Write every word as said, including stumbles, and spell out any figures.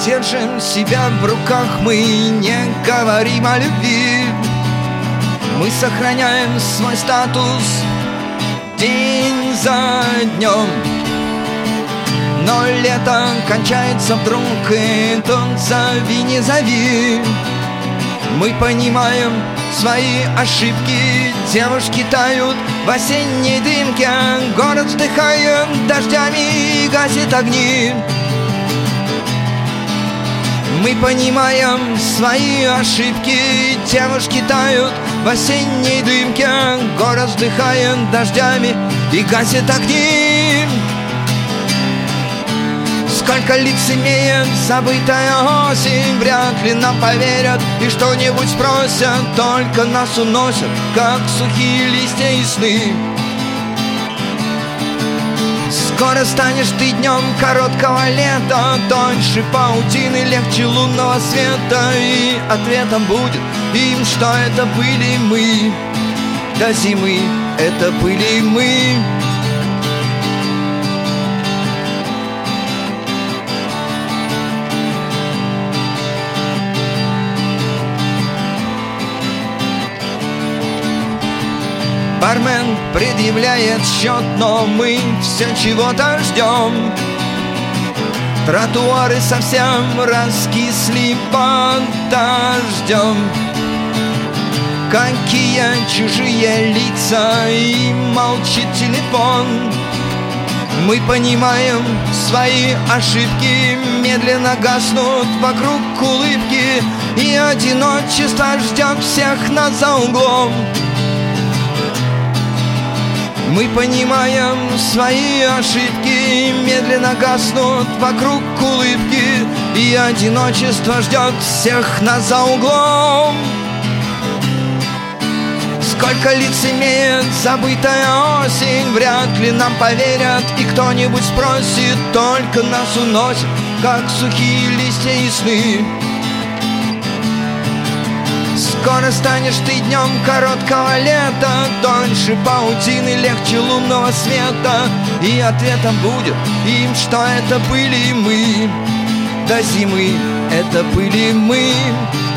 держим себя в руках, мы не говорим о любви. Мы сохраняем свой статус день за днем. Но лето кончается вдруг, и тут зови, не зови. Мы понимаем свои ошибки, девушки тают в осенней дымке, город вздыхает дождями и гасит огни. Мы понимаем свои ошибки, девушки тают в осенней дымке, город вздыхает дождями и гасит огни. Сколько лиц имеет забытая осень, вряд ли нам поверят и что-нибудь спросят, только нас уносят, как сухие листья и сны. Скоро станешь ты днем короткого лета, тоньше паутины, легче лунного света, и ответом будет им, что это были мы. До зимы это были мы. Бармен предъявляет счет, но мы все чего-то ждем. Тротуары совсем раскисли под дождем. Какие чужие лица, и молчит телефон. Мы понимаем свои ошибки, медленно гаснут вокруг улыбки, и одиночество ждет всех нас за углом. Мы понимаем свои ошибки, медленно гаснут вокруг улыбки, и одиночество ждет всех нас за углом. Сколько лиц имеет забытая осень, вряд ли нам поверят и кто-нибудь спросит, только нас уносят, как сухие листья и сны. Скоро станешь ты днем короткого лета, тоньше паутины, легче лунного света, и ответом будет им, что это были мы. До зимы это были мы.